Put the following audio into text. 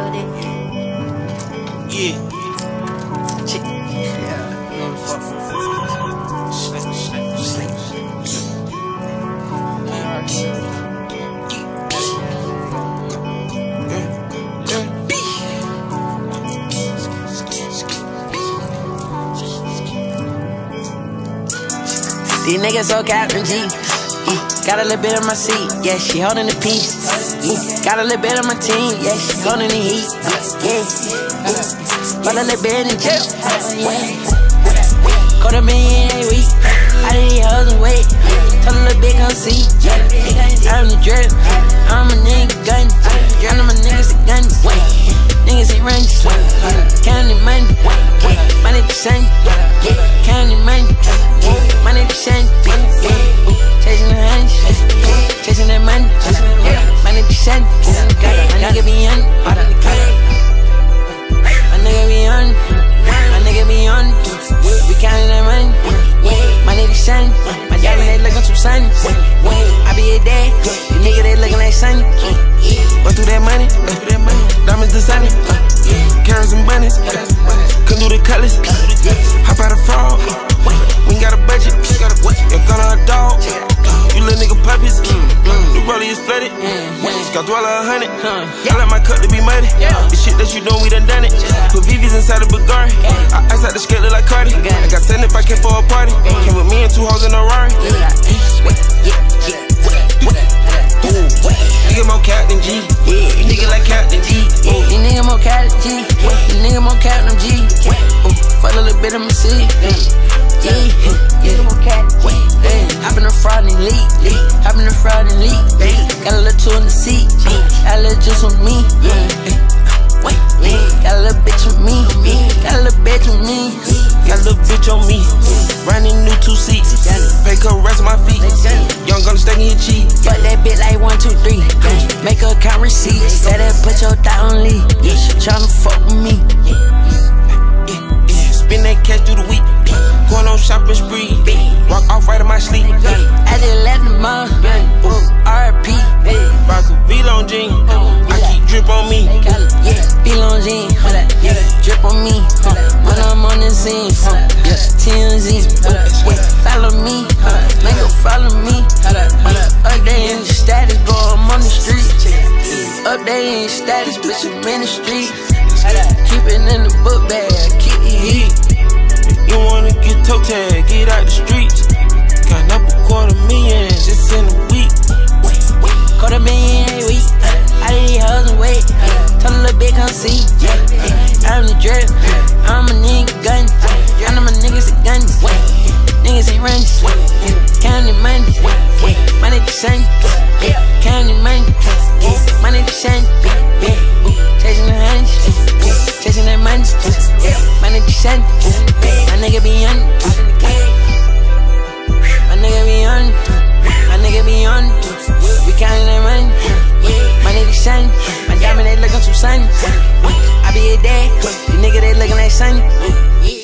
Yeah. Chick. Yeah. Motherfucker. Slip. These niggas so Captain G. Got a little bit of my seat, yeah, she holding the piece. Got a little bit of my team, yeah, she holding the heat. But a little bit in jail. Caught a million a week. I did these hoes and wait. Tell a little bit come see. I'm the drip. I'm a nigga gun. None of my niggas are guns. Niggas ain't running. Counting money. Money percent. Counting money. Money percent. Chasing the honey. Chasing that money. Money percent. My nigga be on. My nigga be on. My nigga be on. We counting that money. My nigga son. My diamond they looking too sunny. I be a dad. The nigga they looking like sunny. Run through that money. Diamonds the sunny. Carrots and bunnies. Couldn't do the cutlass. Hop out a frog. We ain't got a budget. Your gun or a dog. You little nigga puppies. The rollie is flooded. Got Dwella 100. I like my cup to be muddy. The shit that you doing, we done it. Put VVs inside the Bulgari. I ice out the skate look like Cardi. I got 75K for a party. Came with me and 2 hoes in a Rari. Nigga more Captain G. You nigga like Captain G. You nigga more Captain G. You nigga more Captain G. Fuck a little bit of my seed. Hop in the fraud and leak. Hop in the fraud and leak. Got a little two in the seat. Got a little juice on me. Got a little bitch on me. Got a little bitch on me. Got a little bitch on me. Riding new 2 seats. Pay her rest of my feet. Young gonna stay in your cheek. Fuck that bitch like 1, 2, 3. Make her count receipts. Say that put your thought on lead. Tryna fuck with me. Spend that cash through the week. Going on shopping spree. Walk off right in my sleep. I just left the month. RP. Rock a V-Long jean. I keep drip on me. V-Long jean. Drip on me. When I'm on the scene. TMZ. Follow me. Make her follow me. Update in the status, bro, I'm on the street. Update in the status, bitch, I'm in the street. Keep it in the book bag, keep the heat. You wanna get toe tag, get out the streets. Got up $250,000 just in a week. Caught a million a week. I did these hoes and wait. Tell a little bit come see. I'm the drip. I'm a nigga gun. None of my niggas are guns. Niggas ain't running. Counting money. Money percent. Counting money. Money percent. Chasing the honey. Chasing that money. Money percent. My nigga be on. My nigga be on. My nigga be on. We counting that money. My nigga son. My diamond they looking too sunny. I be a dad. The nigga they looking like sunny.